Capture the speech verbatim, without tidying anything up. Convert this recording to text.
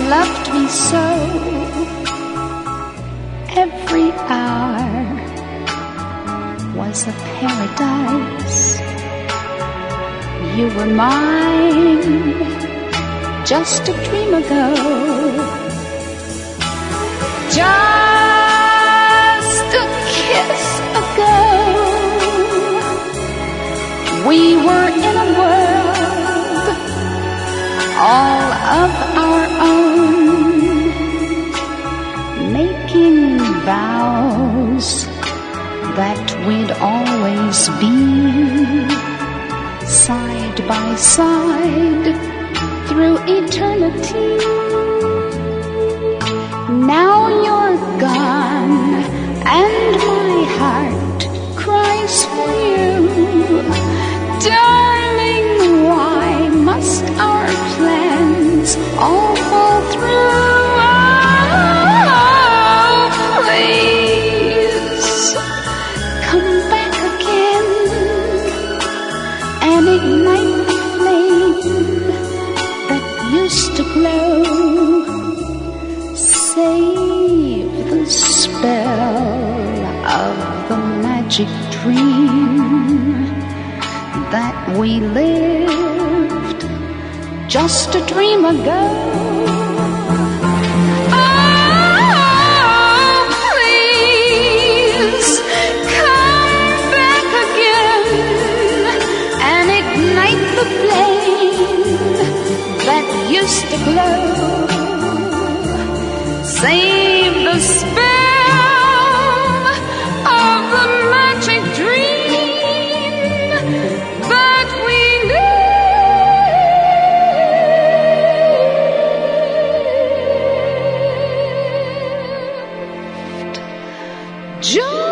loved me so. Every hour was a paradise. You were mine just a dream ago. Just a kiss ago, we were in a world all of our own, making vows that we'd always be side by side through eternity. Now you're gone and my heart cries for you. Darling, why must our plans all fall through? Oh, please come back again and ignite the flame that used to glow. Save the spell of the magic dream that we lived just a dream ago. Oh, please come back again and ignite the flame that used to glow. Save the spell of the magic dream that we lived. Just